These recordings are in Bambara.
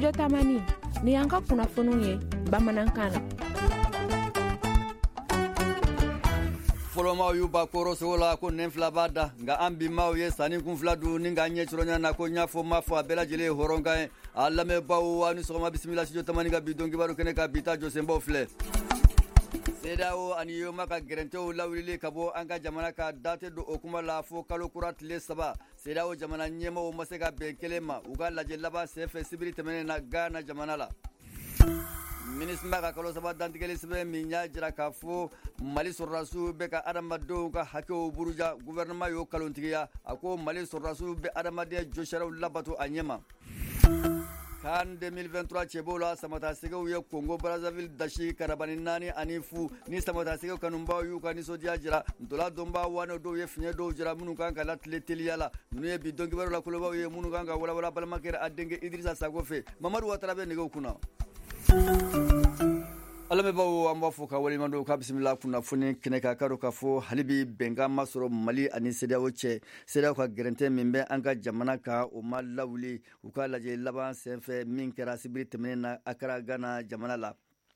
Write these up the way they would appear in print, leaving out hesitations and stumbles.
Studio Tamani ni y'an ka kunnafoniw ye bamanankan na. Folomaw y'u ba koro sogo la ko nen fila b'a da nka an bi maaw ye sanni kun fila dun ni ka ɲɛ cɔrɔnya na ko ɲ'a fɔ m'a fɔ a bɛɛ lajɛlen ye hɔrɔnkan ye a lamɛnbaaw a ni sɔgɔma bisimila Studio Tamani ka bi don kibaru kɛnɛ ka bi ta jɔsenbaw filɛ. CEDEAO ani UEMOA ka gɛrɛntɛw lawulili ka bɔ an ka jamana ka date don o kuma la fo kalo kura tile 3 CEDEAO jamana ɲɛmɔgɔw ma se ka bɛn kelen ma u ka lajɛ laban senfɛ sibiri tɛmɛnen na Ghana jamana la. Minisma ka kalo 3 dantigɛli sɛbɛn min y'a jira k'a fɔ Mali sɔrɔdasiw bɛ ka adamadenw ka hakɛw buruja gouvernement y'o kalontigiya a ko Mali sɔrɔdasiw bɛ adamadenya jɔsiraw labato a ɲɛma. CAN 2023 cɛbɔw la samatasegew ye Congo Brazzaville dasi karabani 4 ani fu ni samatasegew kanubaw y'u ka nisɔndiya jira ntola dɔnba wane dɔw ye fiɲɛ dɔw jira minnu kan ka latile teliya la ninnu ye bi dɔnkibaru la kolobaw ye minnu kan ka walawala balimakɛ a denkɛ Idrissa Sago fɛ Mamadu Watara bɛ nɛgɛw kunna. Alamɛbaw an b'a fɔ ka waleɲuman ka bisimila kunnafoni kɛnɛ ka k'a fɔ hali bi bɛnkan ma sɔrɔ Mali ani CEDEAO cɛ CEDEAO ka gɛrɛntɛ min bɛ an ka jamana kan o ma lawuli u ka lajɛ laban senfɛ min kɛra sibiri tɛmɛnen na Accra Ghana jamana la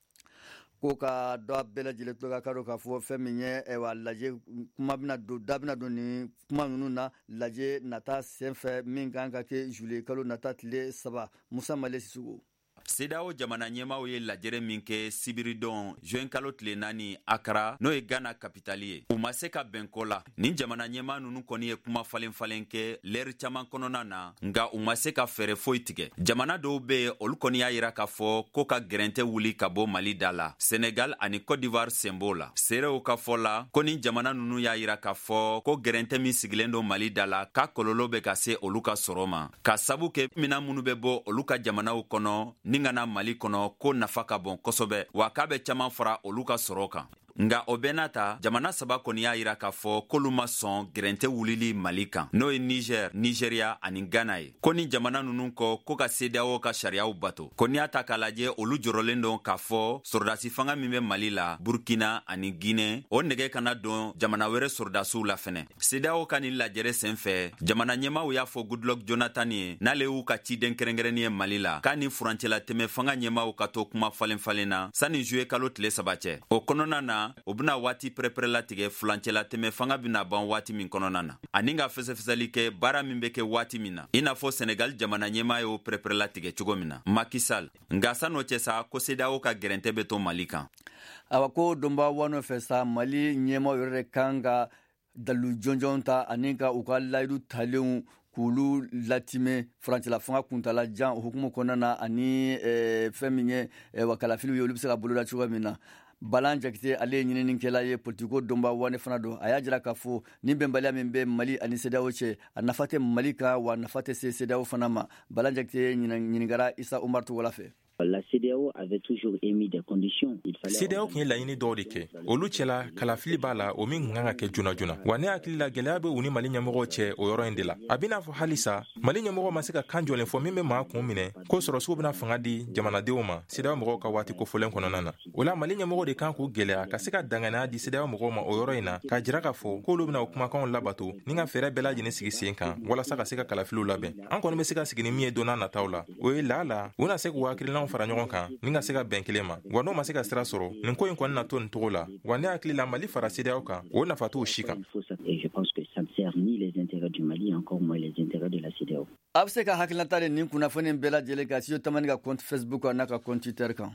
ko ka dɔ bɛɛ lajɛlen tulo ka k'a fɔ fɛn min ye lajɛ kuma bɛna don da bɛna don ni kuma ninnu na lajɛ nata senfɛ min kan ka kɛ juillet kalo nata tile 3 Musa Male Sisugo. CEDEAO jamana ɲɛmaw ye lajɛrɛ min kɛ sibiridon juin kalo tile 4 Accra n'o ye Ghana kapitali ye u ma se ka bɛn ko la ni jamana ɲɛma nunu kɔni ye kuma falen kɛ l'heure caman kɔnɔna na nga u ma se ka fɛrɛ foyi tigɛ jamana dɔw be olu kɔni y'a yira k'a fɔ ko ka gɛrɛntɛ wuli ka bɔ Mali da la Senegal ani Côte d'Ivoire senb'o la seerew ka fɔ la ko ni jamana nunu y'a yira k'a fɔ ko gɛrɛntɛ min sigilen don Mali da la ka kɔlɔlɔ bɛ ka se olu ka sɔrɔ ma ka sabu kɛ mina minnu bɛ bɔ olu ka jamanaw kɔnɔ ni ngana Mali kɔnɔ ko nafa ka bon kosɛbɛ wa k'a bɛ caman fara olu ka sɔrɔ kan nga o bɛɛ n'a ta jamana saba kɔni y'a yira k'a fɔ k'olu ma sɔn gɛrɛntɛ wulili Mali kan n'o ye Niger, Nigeria ani Ghana ye ko ni jamana nunu kɔ ko ka CEDEAO ka sariyaw bato ko ni y'a ta k'a lajɛ olu jɔrɔlen don k'a fɔ sɔrɔdasi fanga min bɛ Mali la Burkina ani Guinée o nɛgɛ kana don jamana wɛrɛ sɔrɔdasiw la fɛnɛ CEDEAO ka ni lajɛrɛ senfɛ jamana ɲɛmaw y'a fɔ Goodluck Jonathan ye n'ale y'u ka ciden kɛrɛnkɛrɛnni ye Mali la k'a ni furancɛla tɛmɛ fanga ɲɛmaw ka to kuma falen na sani juillet kalo tile 3 cɛ o kɔnɔna na o bena waati pɛrɛpɛrɛ latigɛ fulancɛla tɛmɛ fanga bena ban waati min kɔnɔna na ani ka fɛsɛfɛsɛli kɛ baara min be kɛ waati min na i n'a fɔ Senegal jamana ɲɛma y'o pɛrɛpɛrɛ latigɛ cogo min na Macky Sall nga san'o cɛ sa ko CEDEAO ka gɛrɛntɛ be to Mali kan awa ko donba wano fɛ sa Mali ɲɛmaw yɛrɛ kan ka dalu jɔnjɔn ta ani ka u ka layidu talenw k'olu latime furancɛla fanga kuntala jan o hukumu kɔnɔna na ani fɛn min ye kalafiliw ye olu be se ka boloda cogo min na Balan Jakite ale ye ɲininikɛla ye politiko dɔnba wane fana don a y'a jira k'a fɔ ni bɛnbaliya min bɛ Mali ani CEDEAO cɛ a nafa tɛ Mali kan wa nafa tɛ se CEDEAO fana ma Balan Jakite ɲininkara Isa Umar Togola fɛ. La CEDEAO avait toujours émis des conditions. CEDEAO tun ye laɲini dɔw de kɛ olu cɛla kalafili b'a la o min kan ka kɛ joona wa ne hakili la gɛlɛya bɛ u ni Mali ɲɛmɔgɔw cɛ o yɔrɔ in de la a bɛna fɔ halisa Mali ɲɛmɔgɔ ma se ka kan jɔlen fɔ min bɛ maa kun minɛ ko sɔrɔsiw bɛna fanga di jamanadenw ma CEDEAO mɔgɔw ka waati kofɔlen kɔnɔna na o la Mali ɲɛmɔgɔ de kan k'u gɛlɛya ka se ka danganiya di CEDEAO mɔgɔw ma o yɔrɔ in na k'a jira k'a fɔ k'olu bɛna o kumakanw labato ni ka fɛɛrɛ bɛɛ lajɛlen sigi sen kan walasa ka se ka kalafiliw labɛn an kɔni bɛ se ka sigi ni min ye don n'a nataw la o ye la u na se k'u hakilinaw fara ɲɔgɔn kan ni ka se ka bɛn kelen ma wa n'o ma se ka sira sɔrɔ nin ko in kɔni na to nin togo la wa ne hakili la Mali fara CEDEAO kan o nafa t'o si kan. Je pense que ça ne sert ni les intérêts du Mali encore moins les intérêts de la CEDEAO. A bɛ se ka hakilinata de nin kunnafoni bɛɛ lajɛlen ka Studio Tamani ka compte Facebook n'a ka compte Twitter kan.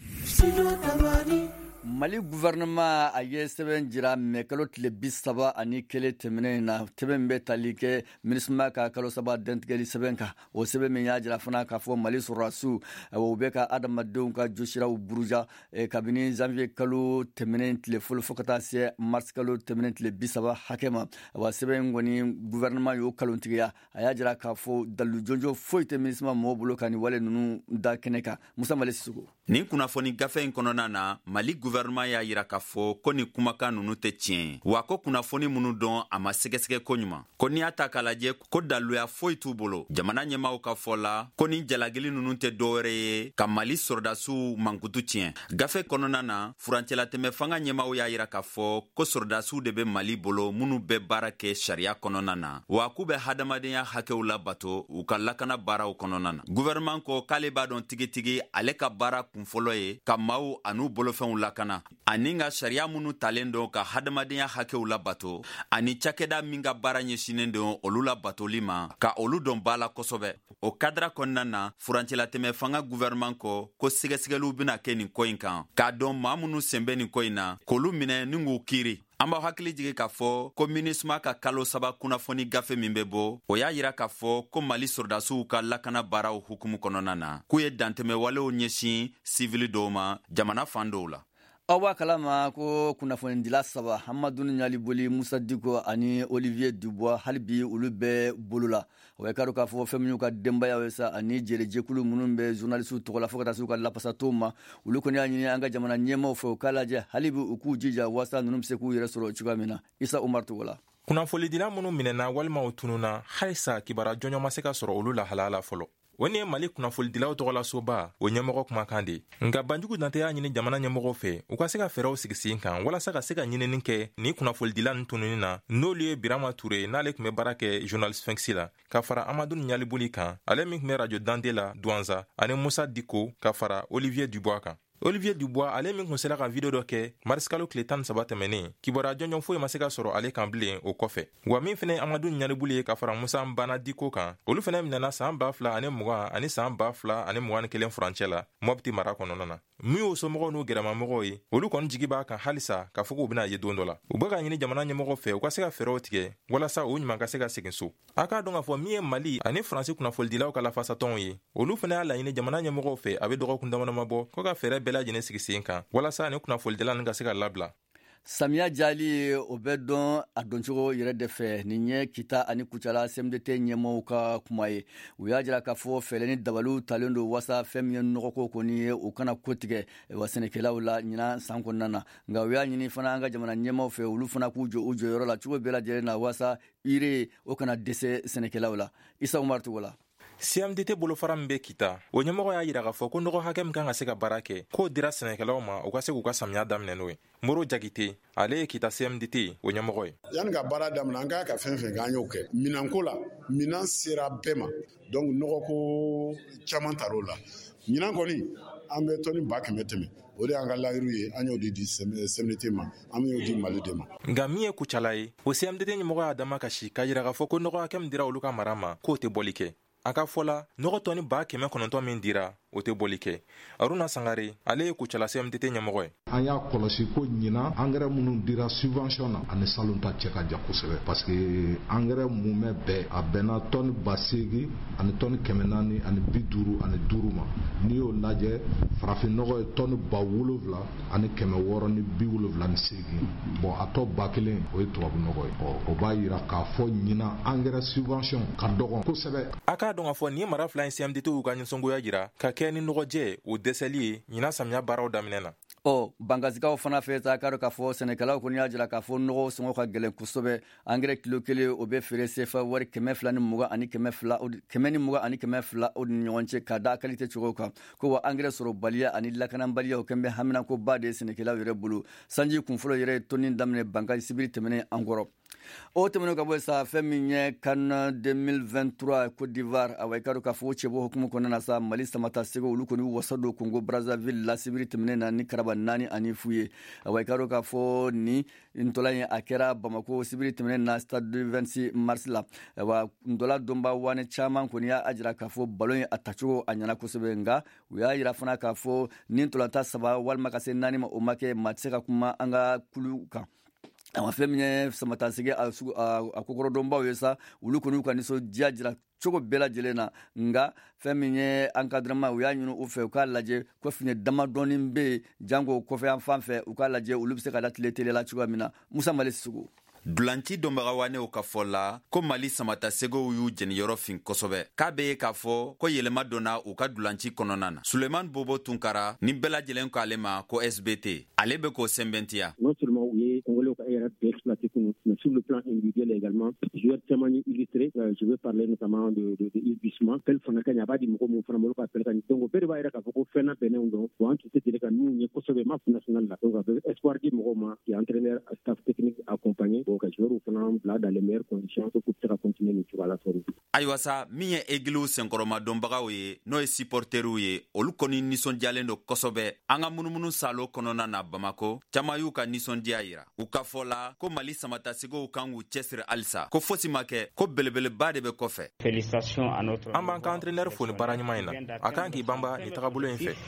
Mali gouvernement a ye sɛbɛn jira mɛ kalo tile 30 ani kelen tɛmɛnen na sɛbɛn min bɛ tali kɛ MINUSMA ka kalo 3 dantigɛli sɛbɛn kan o sɛbɛn min y'a jira fana k'a fɔ Mali sɔrɔdasiw u bɛ ka adamadenw ka josiraw buruja kabini janvier kalo tɛmɛnen tile fɔlɔ fɔ ka taa se mars kalo tɛmɛnen tile 30 hakɛ ma wa sɛbɛn kɔni gouvernement y'o kalontigiya a y'a jira k'a fɔ dalu jɔnjɔ foyi tɛ MINUSMA mɔgɔw bolo ka ni wale ninnu da kɛnɛ kan Musa Male Sisugo. Nin kunnafoni gafe in kɔnɔna na Mali gouvernement y'a yira k'a fɔ ko ni kumakan nunu tɛ tiɲɛ wa ko kunnafoni minnu dɔn a ma sɛgɛsɛgɛ koɲuman ko n'i y'a ta k'a lajɛ ko daluya foyi t'u bolo jamana ɲɛmaw ka fɔ la ko ni jalagili nunu tɛ dɔwɛrɛ ye ka mali sɔrɔdasiw mankutu tiɲɛ gafe kɔnɔna na furancɛlatɛmɛ fanga ɲɛmaw y'a yira k'a fɔ ko sɔrɔdasiw de bɛ mali bolo minnu bɛ baara kɛ sariya kɔnɔna na wa k'u bɛ hadamadenya hakɛw labato u ka lakana baaraw kɔnɔna na gouvernement ko k'ale b'a dɔn tigitigi ale ka baara kunfɔlɔ ye ka maaw an'u bolofɛnw lakana ani ka sariya minnu talen don ka hadamadenya hakɛw labato ani cakɛda min ka baara ɲɛsinen don olu labatoli ma ka olu dɔn ba la kosɛbɛ o kadira kɔnɔna na furancɛlatɛmɛ fanga gouvernement ko sɛgɛsɛgɛliw bena kɛ nin ko in kan k'a dɔn maa minnu sen bɛ nin ko in na k'olu minɛ ni k'u kiiri an b'aw hakili jigi k'a fɔ ko minisma ka kalo 3 kunnafoni gafe min bɛ bɔ o y'a yira k'a fɔ ko mali sɔrɔdasiw ka lakana baaraw hukumu kɔnɔna na k'u ye dantɛmɛwalew ɲɛsin sivili dɔw ma jamana fan dɔw la aw b'a kalama ko kunnafonidila 3 Hamadu Ɲaliboli, Musa Diko ani Olivier Dubois hali bi olu bɛɛ bolo la o ye k'a dɔn k'a fɔ fɛn minnu ka denbaya ye sa ani jɛrɛjɛkulu minnu bɛ journalistw tɔgɔ la fo ka taa se u ka lapasatow ma olu kɔni y'a ɲini an ka jamana ɲɛmaw fɛ u k'a lajɛ hali bi u k'u jija waasa ninnu bɛ se k'u yɛrɛ sɔrɔ cogoya min na Isa Umar togo la kunnafolidila minnu minɛna walima u tununa halisa kibara jɔnjɔn ma se ka sɔrɔ olu la halala fɔlɔ o ni ye mali kunnafolidilaw tɔgɔla soba o ɲɛmɔgɔ kumakan de nka banjugu dante y'a ɲini jamana ɲɛmɔgɔw fɛ u ka se ka fɛɛrɛw sigi sen kan walasa ka se ka ɲinini kɛ ni kunnafolidila nin tununi na n'olu ye birama ture n'ale tun bɛ baara kɛ journalist fɛngsi la ka fara amadu ɲaliboli kan ale min tun bɛ radio dande la duwanza ani musa diko ka fara olivier dubois kan Olivier Dubois ale min kun sera ka video dɔ kɛ marisikalo tile 13 tɛmɛnen kibara jɔnjɔn foyi ma se ka sɔrɔ ale kan bilen o kɔfɛ wa min fɛnɛ amadu ɲanibuli ye ka fara musa bana diko kan olu fɛnɛ minɛna san 2020 ani san 2021 furancɛ la mɔbiti mara kɔnɔna na min y'o somɔgɔw n'u gɛrɛmamɔgɔw ye olu kɔni jigi b'a kan halisa ka fɔ k'u bena ye don dɔ la u bɛ ka ɲini jamana ɲɛmɔgɔ fɛ u ka se ka fɛɛrɛw tigɛ walasa o ɲuman ka se ka segin so a k'a dɔn k'a fɔ min ye mali ani faransi kunnafolidilaw ka lafasatɔnw ye olu fɛnɛ y'a laɲini jamana ɲɛmɔgɔw fɛ a be dɔgɔkun damadama bɔ ko ka fɛɛrɛ bɛɛ lajɛlen sigi sen kan walasa ni kunnafolidila nin ka se ka labila samiya jali o bɛ dɔn a dɔncogo yɛrɛ de fɛ nin ye kita ani kucala CMDT ɲɛmɔgɔw ka kuma ye u y'a jira k'a fɔ fɛlɛ ni dabaliw talen don wasa fɛn min ye nɔgɔko kɔni ye u kana ko tigɛ wa sɛnɛkɛlaw la ɲina san kɔnɔna na nka u y'a ɲini fana an ka jamana ɲɛmɔgɔw fɛ olu fana k'u jɔ u jɔyɔrɔ la cogo bɛɛ lajɛlen na wasa ire o kana dɛsɛ sɛnɛkɛlaw la Isa Umar togo la CMDT bolofara min bɛ kita o ɲɛmɔgɔ y'a yira k'a fɔ ko nɔgɔ hakɛ min kan ka se ka baara kɛ k'o dira sɛnɛkɛlaw ma u ka se k'u ka samiya daminɛ n'o ye Moro Jagite ale ye kita CMDT o ɲɛmɔgɔ ye yanni ka baara daminɛ an ka fɛn fɛn k'an y'o kɛ minanko la minan sera bɛɛ ma donc nɔgɔko caman tar'o la ɲinan kɔni an bɛ tɔni 100 tɛmɛ o de y'an ka layiru ye an y'o de di CMDT ma an y'o di mali de ma nka min ye kucala ye o CMDT ɲɛmɔgɔ y'a dama kasi k'a yira k'a fɔ ko nɔgɔ hakɛ min dira olu ka mara ma k'o tɛ bɔli kɛ a ka fɔla nɔgɔ tɔni 900 min dira o tɛ bɔli kɛ Aruna Sangare ale ye kucala CMDT ɲɛmɔgɔ ye an y'a kɔlɔsi ko ɲina engrais minnu dira subvention na ani salon ta cɛ ka jan kosɛbɛ parce que engrais mumɛ bɛɛ a bɛnna tɔni 8,000 ani tɔni 400 ani 50 ani 5 ma n'i y'o lajɛ farafinnɔgɔ ye tɔni 7,000 ani 678 bon a tɔ 1,000 o ye tubabunɔgɔ ye o b'a yira k'a fɔ ɲina engrais subvention ka dɔgɔn kosɛbɛ a k'a dɔn k'a fɔ nin mara fila in CMDT y'u ka ɲɛsɔngoya yira ka kɛ ni nɔgɔjɛ o dɛsɛli ye ɲina samiya baaraw daminɛ na bangazikaw fana fɛ ta k'a dɔn k'a fɔ sɛnɛkɛlaw kɔni y'a jira k'a fɔ nɔgɔ sɔngɔ ka gɛlɛn kosɛbɛ engrais kilo 1 o bɛ feere CFA wari 220 ani 200 ani 200 o ni ɲɔgɔn cɛ ka da qualité cogow kan ko wa engrais sɔrɔ baliya ani lakanabaliya o kɛn bɛ haminako ba de sɛnɛkɛlaw yɛrɛ bolo sanji kunfɔlɔ yɛrɛ tɔni daminɛ bangaji sibiri tɛmɛnen an kɔrɔ o tɛmɛnen ka bɔ sa fɛn min ye CAN 2023 Côte d'Ivoire a k'a dɔn k'a fɔ cɛbɔ hukumu kɔnɔna na sa Mali samata sego olu kɔni wasa don Congo Brazzaville la sibiri tɛmɛnen na ni karaba 4 ani fu ye a k'a dɔn k'a fɔ ni ntola ye a kɛra Bamako sibiri tɛmɛnen na stade 26 mars la wa ntola dɔnba wane caman kɔni y'a jira k'a fɔ ballon ye a tacogo a ɲana kosɛbɛ nka u y'a jira fana k'a fɔ ni ntolanta 3 walima ka se 4 ma o ma kɛ maa tɛ se ka kuma an ka kulu kan a ma fɛn min ye samatasigi a kokɔrɔdɔnbaw ye sa olu kɔni ka nisɔndiya jira cogo bɛɛ lajɛlen na nka fɛn min ye encadrement u y'a ɲini u fɛ u k'a lajɛ ko fiɲɛ damadɔnin bɛ yen jango kɔfɛ yan fan fɛ u k'a lajɛ olu bɛ se ka da tile la cogoya min na Musa Mali Sugu dulanci dɔnbaga wanew ka fɔ la ko mali samatasegow y'u jeniyɔrɔ fin kosɛbɛ k'a be ye k'a fɔ ko yɛlɛma donna u ka dulanci kɔnɔna na. Suleiman Bobo Tunkara ni bɛɛ lajɛlen ko ale ma ko SBT ale be k'o sɛnbɛntiya. Non seulement u ye congolais ka yɛrɛ bɛɛ exploité kunu, mais sur le plan individuel également joueur caman ye illustré. Je veux parler notamment de Yves Bissouma tel fana ka ɲa a b'a di mɔgɔ mun fana bolo ka pɛrɛ ka ɲi. Donc o bɛɛ de b'a yɛrɛ k'a fɔ ko fɛn na bɛnnenw dɔn wa an tun tɛ deli ka n'u ye kosɛbɛ ma national la. Donc a bɛ espoir di mɔgɔw ma ki entraîneur staff technique accompagné donc ka joueur fana bila dans les meilleures conditions pour se ka continuer ni cogoya la sɔrɔ. Ayiwa sa min ye egiliw senkɔrɔma dɔnbagaw ye n'o ye supporteriw ye olu kɔni nisɔndiyalen do kosɛbɛ an ka munumunu salo kɔnɔna na Bamako caman y'u ka nisɔndiya yira u ka fɔ la ko mali samatasigow kan k'u cɛsiri halisa ko fosi ma kɛ ko belebeleba de be kɔfɛ. An b'an ka entraîneur fo ni baara ɲuman in na a kan k'i banba ni tagabolo in fɛ.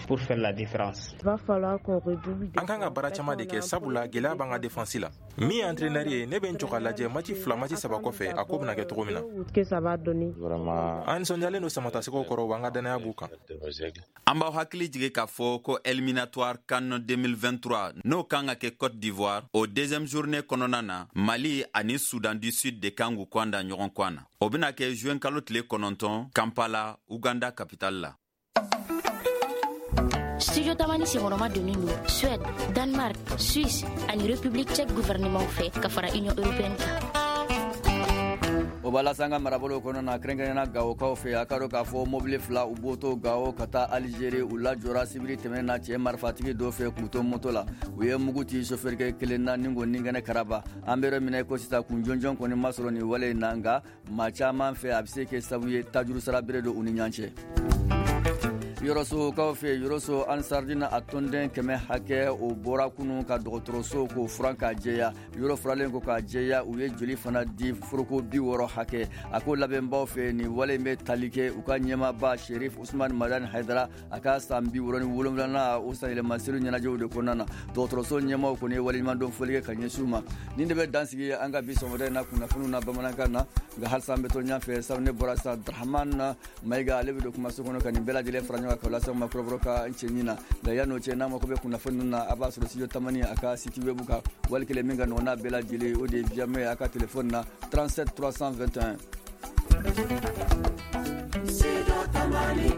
An kan ka baara caman de kɛ sabula gɛlɛya b'an ka défense la. Min ye entraîneur ye ne bɛ n jɔ ka lajɛ match 2 match 3 kɔfɛ a ko bɛna kɛ cogo min na. An nisɔndiyalen do samatasigow kɔrɔ wa an ka danaya b'u kan. An b'aw hakili jigi k'a fɔ ko éliminatoire CAN 2023 n'o kan ka kɛ Côte d'Ivoire o deuxième journée kɔnɔna na Mali ani Soudan du Sud de kan k'u kwan da ɲɔgɔn kwan na. O bɛna kɛ juin kalo tile 9 Kampala, Uganda capitale la. Studio Tamani Sengoroma Domingo, Suède, Danemark, Suisse ani République tchèque gouvernement fait ka fara Union européenne ka. O bala sanga marabolo kono na krengrena gawo kaw fe akaro ka fo mobile fla uboto gawo kata Algérie u la jora sibiri temena che marfatigi do fe kuto moto la u ye muguti chauffeur ke kelena ningo ningane karaba ambere mine ko sita kunjonjon koni masoro ni wale nanga macha man fe abse ke sabuye tajuru sara beredo uninyanche yoroso kaw fe yoroso ansardina atonden keme hake o bora kunu ka dogotoroso ko franka jeya yoro fralen ko ka jeya u ye joli fana di furuko bi woro hake ako labembaw fe ni wale me talike u ka nyema ba Sherif Usman Madan Haidara aka sambi woro ni wolomlana o sanile masiru nyanajo de konana dogotoroso nyema ko ne wale man don folike kanye suma ninde be dansigi anga bi somode na kuna funu na bamanaka na ga halsambe to nyafe sawne borasa Drahman maiga lebi do kuma sokono kan bela jele franyo ka lasa makrobroka nchenina da yano che na makobe kuna fununa abaso studio Tamani aka siti webu ka walkele minga no na bela jele o de jamais aka téléphone na 37 321 studio Tamani.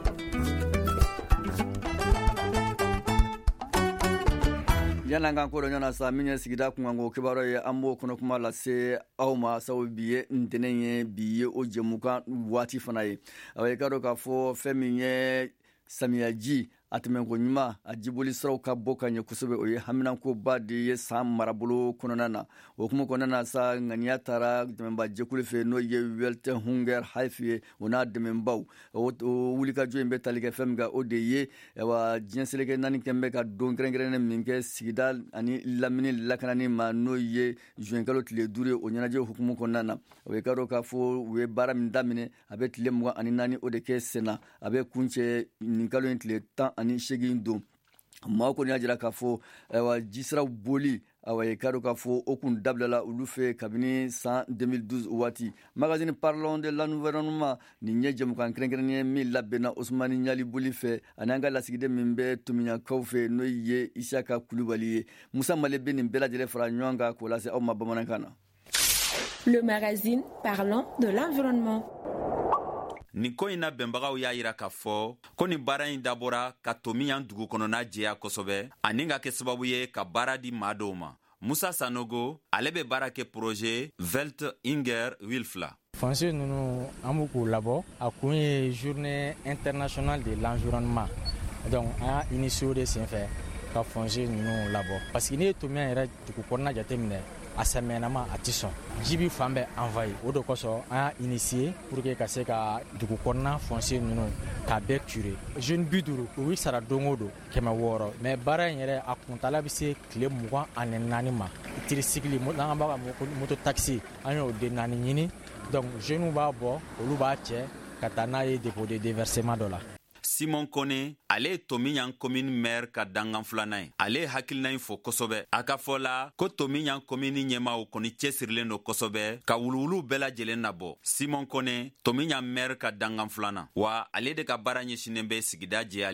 Yana ngan ko nyana sa minya sigida kungo kibaro ye ambo kono kuma la se awma sawibiye ntenenye biye o jemuka wati fanaye awe kado ka fo feminye samiyaji atmenko nyuma ajibuli saraw ka bokanye kusube o ye haminan ko badi ye sam marabolo kononana o kuma konana sa ngania tara demba jekule fe no ye welte hunger haifiye ona dembaw o wulika jo embe talike femga o de ye wa jinseleke nani kembe ka don grengrene minke sigidal ani lamini lakanani ma no ye juenkalo tile dure o nyanaje hukumu konana o karo ka fo we baram damine abe tile mwa ani nani o de ke sena abe kunche ninkalo tile tan ani shegin do mako ni ajira ka fo wa jisra boli awaye kado ka fo okun dablala ulufe kabini san 2012 wati magazine parlons de l'environnement ni nyejem kan krenkrenie mi labena Ousmane Nyali boli fe ananga la sigide mimbe tuminya kawfe no ye Isaka Kulubali Musa Malebe ni bela jele fra nyanga ko la se o mabamankana. Le magazine parlons de l'environnement. Ni ko ina bɛnbagaw y'a yira k'a fɔ ko ni baara in dabɔra ka tomi yan dugu kɔnɔna jɛya kosɛbɛ ani ka kɛ sababu ye ka baara di maa dɔw ma. Musa Sanogo ale bɛ baara kɛ projet Velt Inger Wilfla. Foncier ninnu an b'u k'u labɔ a kun ye journée internationale de l'environnement donc an y'a initié o de senfɛ ka foncier ninnu labɔ parce que n'i ye tomiya yɛrɛ dugu kɔnɔna jateminɛ a sɛmɛnama a ti sɔn ji bi fan bɛɛ envahi o de kosɔn an y'a initié pour que ka se ka dugu kɔnɔna foncier ninnu k'a bɛɛ curé jeune 50 o bɛ sara don o don 600 mais baara in yɛrɛ a kuntala bɛ se tile 24 ma tricycle n'an b'a ka moto taxi an y'o de 4 ɲini donc jeunes b'a bɔ olu b'a cɛ ka taa n'a ye dépôt de déversement dɔ la. Simon Kone ale Tominyan commune maire ka dangan filanan ye ale hakilina in fɔ kosɛbɛ a ka fɔ la ko Tominyan commune ɲɛmaw kɔni cɛsirilen do kosɛbɛ ka wuluwulu bɛɛ lajɛlen nabɔ. Simon Kone Tominyan maire ka dangan filanan wa ale de ka baara ɲɛsinen bɛ sigida jɛyali ma.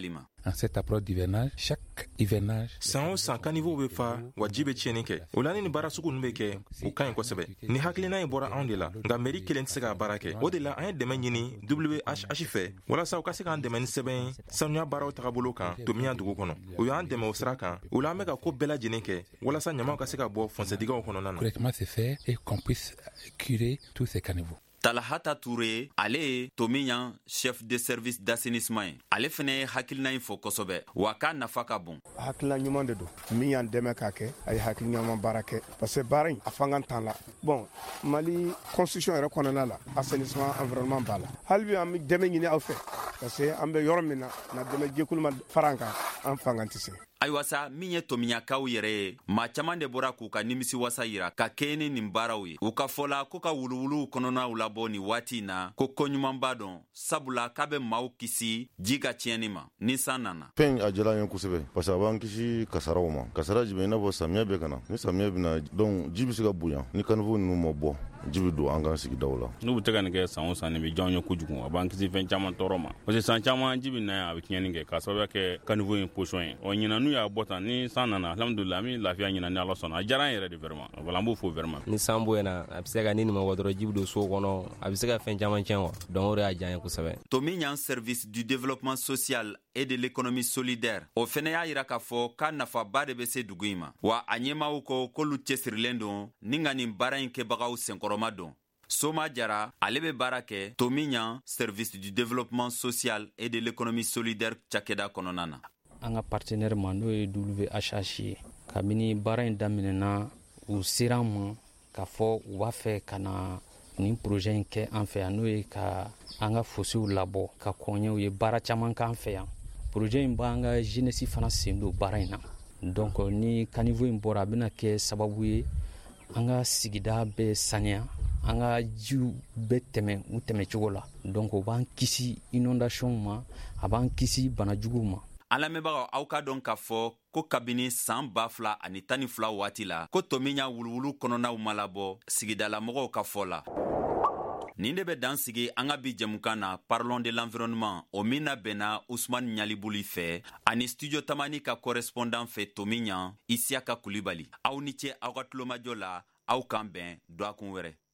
en cette approche d'hivernage. Chaque hivernage san o san kanivo be fa wa ji be tiɲɛni kɛ o la ni baara sugu nu be kɛ o ka ɲi kosɛbɛ ni hakilina ye bɔra anw de la nka meri kelen tɛ se ka baara kɛ o de la an ye dɛmɛ ɲini WHH fɛ walasa u ka se k'an dɛmɛ ni sɛbɛn ye sanuya baaraw tagabolo kan Tomiya dugu kɔnɔ u y'an dɛmɛ o sira kan o la an bɛ ka ko bɛɛ lajɛlen kɛ walasa ɲamaw ka se ka bɔ fɔnsɛdigaw kɔnɔna na correctement se fait et qu'on puisse curer tous ces caniveaux. Talahata Touré ale ye Tomiya chef de service d'assainissement ye ale fɛnɛ ye hakilina in fɔ kosɛbɛ wa k'a nafa ka bon hakilina ɲuman de don min y'an dɛmɛ k'a kɛ a ye hakilina ɲuman baara kɛ parce que baara in a fanga t'an la bon Mali constitution yɛrɛ kɔnɔna la assainissement environnement b'a la hali bi an bɛ dɛmɛ ɲini aw fɛ parce que an bɛ yɔrɔ min na dɛmɛ jɛkulu ma fara an kan an fanga tɛ se. ayiwa sa min ye Tomiyakaw yɛrɛ ye maa caman de bɔra k'u ka nimisi wasa yira ka kɛɲɛ ni nin baaraw ye u ka fɔla ko ka wuluwuluw kɔnɔnaw labɔ ni waati in na ko koɲuman b'a dɔn sabula k'a bɛ maaw kisi ji ka tiɲɛni ma ni san nana. Fɛn a diyara n ye kosɛbɛ parce que a b'an kisi kasaraw ma kasara jumɛn i n'a fɔ samiyɛ bɛ ka na ni samiyɛ bɛ na donc ji bɛ se ka bonya ni kanivo ninnu ma bɔ ji bɛ don an ka sigidaw la. N'u bɛ tɛ ka nin kɛ san o san nin bɛ diya an ye kojugu a b'an kisi fɛn caman tɔɔrɔ ma parce que san caman ji bɛ na yan a bɛ tiɲɛni kɛ k'a sababuya kɛ kanivo in position ye ɔ ɲinan n'u y'a bɔ tan ni san nana alhamdulillah an bɛ lafiya ɲinan ni Ala sɔnna a diyara an yɛrɛ de vraiment voilà an b'o fɔ vraiment. Ni san boyana a bɛ se ka ni nin ma bɔ dɔrɔn ji bɛ don so kɔnɔ a bɛ se ka fɛn caman tiɲɛ wa donc o de y'a diya an ye kosɛbɛ. Tomiya service du développement social et de l'économie solidaire o fɛnɛ y'a yira k'a fɔ k'a nafaba de bɛ se dugu in ma wa a ɲɛmaaw ko k'olu cɛsirilen don ni ka nin baara in kɛbagaw senkɔrɔma don. Soma Jara ale bɛ baara kɛ Tomiya service du développement social et de l'économie solidaire cakɛda kɔnɔna na. An ka partenaire ma n'o ye WHH ye kabini baara in daminɛna u sera an ma k'a fɔ u b'a fɛ ka na nin projet in kɛ an fɛ yan n'o ye ka an ka fosiw labɔ ka kɔɲɛ u ye baara caman k'an fɛ yan projet in b'an ka jeunesse fana sen don baara in na donc ni caniveau in bɔra a bɛna kɛ sababu ye an ka sigida bɛ saniya an ka jiw bɛ tɛmɛ u tɛmɛ cogo la donc o b'an kisi inondation ma a b'an kisi banajuguw ma. An lamɛnbagaw aw ka dɔn k'a fɔ ko kabini san 2012 waati la ko Tomiya wuluwulu kɔnɔnaw ma labɔ sigidalamɔgɔw ka fɔ la. Nin de bɛ dan sigi an ka bi jɛmukan na Parlons de l'environnement o min na bɛnna Usmane Ɲalibuli fɛ ani studio Tamani ka correspondant fɛ Tomiya Isiaka Kulibali aw ni ce aw ka tulomajɔ la aw kan bɛn duwakun wɛrɛ.